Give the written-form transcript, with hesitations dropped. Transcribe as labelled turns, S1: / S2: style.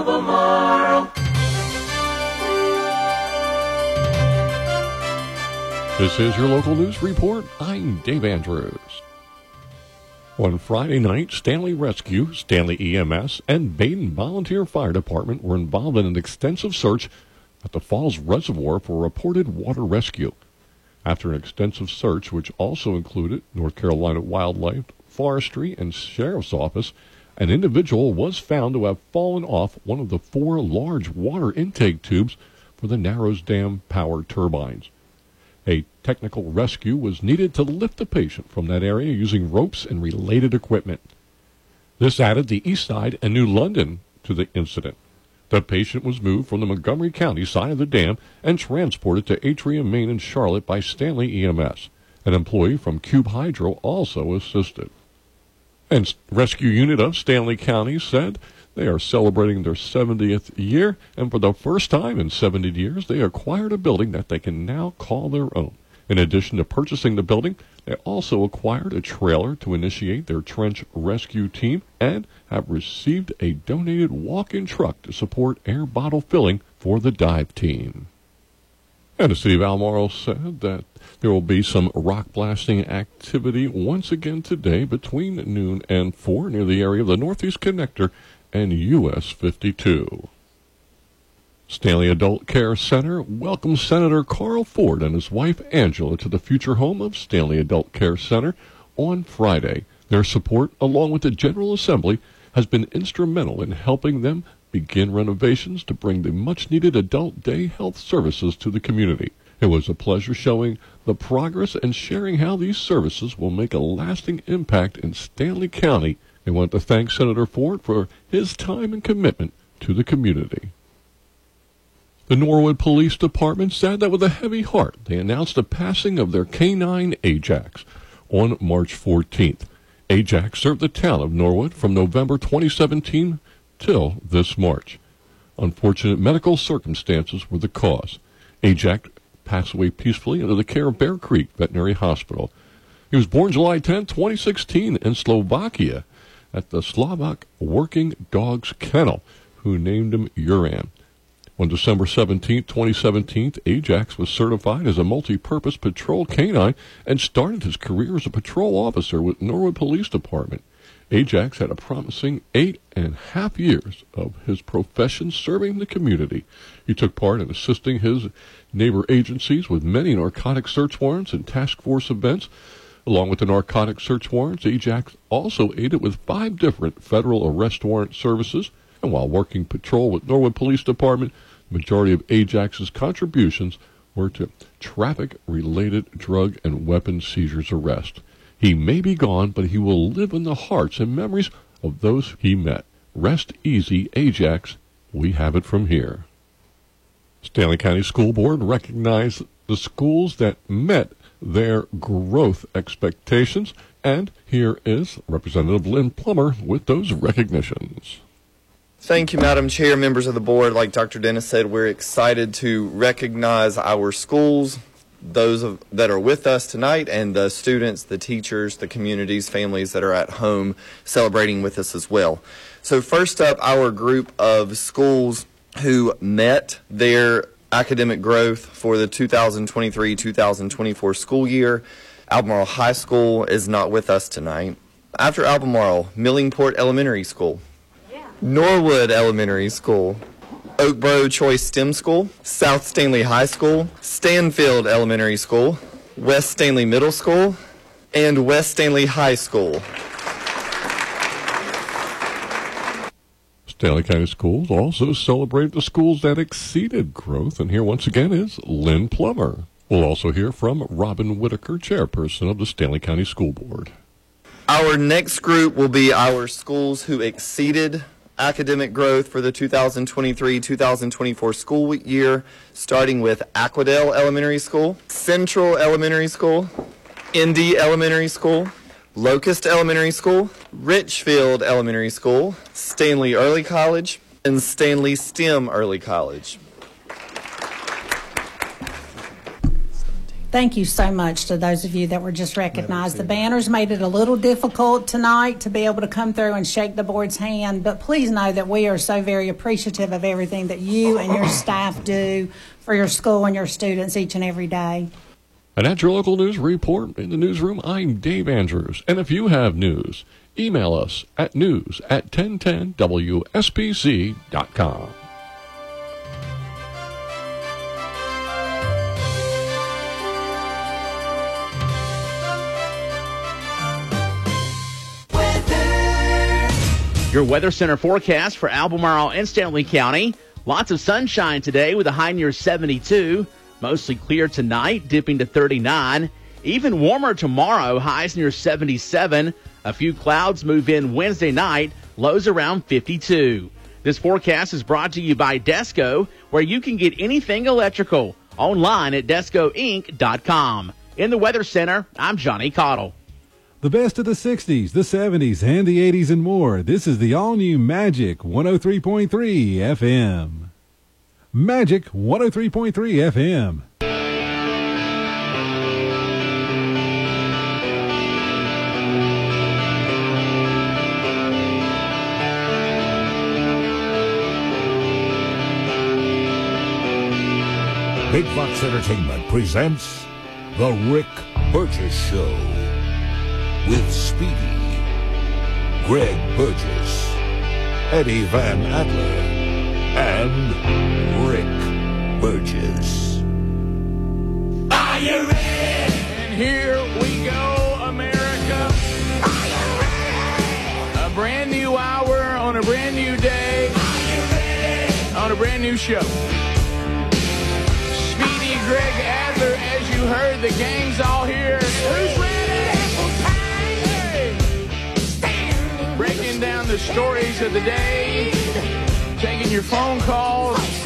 S1: Albemarle.
S2: This is your local news report. I'm Dave Andrews. On Friday night, Stanley Rescue, Stanley EMS, and Baden Volunteer Fire Department were involved in an extensive search at the Falls Reservoir for reported water rescue. After an extensive search, which also included North Carolina Wildlife, Forestry, and Sheriff's Office, an individual was found to have fallen off one of the 4 large water intake tubes for the Narrows Dam power turbines. A technical rescue was needed to lift the patient from that area using ropes and related equipment. This added the East Side and New London to the incident. The patient was moved from the Montgomery County side of the dam and transported to Atrium, Maine and Charlotte by Stanley EMS. An employee from Cube Hydro also assisted. And rescue unit of Stanley County said they are celebrating their 70th year, and for the first time in 70 years, they acquired a building that they can now call their own. In addition to purchasing the building, they also acquired a trailer to initiate their trench rescue team and have received a donated walk-in truck to support air bottle filling for the dive team. And the city of Albemarle said that there will be some rock blasting activity once again today between noon and 4 near the area of the Northeast Connector and US 52. Stanley Adult Care Center welcomes Senator Carl Ford and his wife Angela to the future home of Stanley Adult Care Center on Friday. Their support, along with the General Assembly, has been instrumental in helping them begin renovations to bring the much-needed adult day health services to the community. It was a pleasure showing the progress and sharing how these services will make a lasting impact in Stanley County. They want to thank Senator Ford for his time and commitment to the community. The Norwood Police Department said that with a heavy heart, they announced the passing of their K-9 Ajax on March 14th. Ajax served the town of Norwood from November 2017 till this March. Unfortunate medical circumstances were the cause. Ajax passed away peacefully under the care of Bear Creek Veterinary Hospital. He was born July 10, 2016 in Slovakia at the Slovak Working Dogs Kennel, who named him Uran. On December 17, 2017, Ajax was certified as a multi-purpose patrol canine and started his career as a patrol officer with Norwood Police Department. Ajax had a promising 8.5 years of his profession serving the community. He took part in assisting his neighbor agencies with many narcotic search warrants and task force events. Along with the narcotic search warrants, Ajax also aided with 5 different federal arrest warrant services. And while working patrol with Norwood Police Department, the majority of Ajax's contributions were to traffic-related drug and weapon seizures arrest. He may be gone, but he will live in the hearts and memories of those he met. Rest easy, Ajax. We have it from here. Stanley County School Board recognized the schools that met their growth expectations, and here is Representative Lynn Plummer with those recognitions.
S3: Thank you, Madam Chair, members of the board. Like Dr. Dennis said, we're excited to recognize our schools, those that are with us tonight, and the students, the teachers, the communities, families that are at home celebrating with us as well. So first up, our group of schools who met their academic growth for the 2023-2024 school year. Albemarle High School is not with us tonight. After Albemarle, Millingport Elementary School, Norwood Elementary School, Oakboro Choice STEM School, South Stanley High School, Stanfield Elementary School, West Stanley Middle School, and West Stanley High School.
S2: Stanley County Schools also celebrated the schools that exceeded growth, and here once again is Lynn Plummer. We'll also hear from Robin Whitaker, chairperson of the Stanley County School Board.
S3: Our next group will be our schools who exceeded academic growth for the 2023-2024 school year, starting with Aquadale Elementary School, Central Elementary School, Indy Elementary School, Locust Elementary School, Richfield Elementary School, Stanley Early College, and Stanley STEM Early College.
S1: Thank you so much to those of you that were just recognized. The banners made it a little difficult tonight to be able to come through and shake the board's hand, but please know that we are so very appreciative of everything that you and your staff do for your school and your students each and every day.
S2: And at your local news report in the newsroom, I'm Dave Andrews. And if you have news, email us at news@1010wspc.com.
S4: Your Weather Center forecast for Albemarle and Stanley County. Lots of sunshine today with a high near 72. Mostly clear tonight, dipping to 39. Even warmer tomorrow, highs near 77. A few clouds move in Wednesday night, lows around 52. This forecast is brought to you by Desco, where you can get anything electrical. Online at DescoInc.com. In the Weather Center, I'm Johnny Cottle.
S5: The best of the 60s, the 70s, and the 80s and more. This is the all-new Magic 103.3 FM. Magic 103.3 FM.
S6: Big Box Entertainment presents The Rick Burgess Show with Speedy, Greg Burgess, Eddie Van Adler, and Rick Burgess.
S7: Are you ready? And here we go, America. Are you ready? A brand new hour on a brand new day. Are you ready? On a brand new show. Speedy, Greg, Adler, as you heard, the gang's all here. Who's ready? Breaking down the stories of the day, taking your phone calls,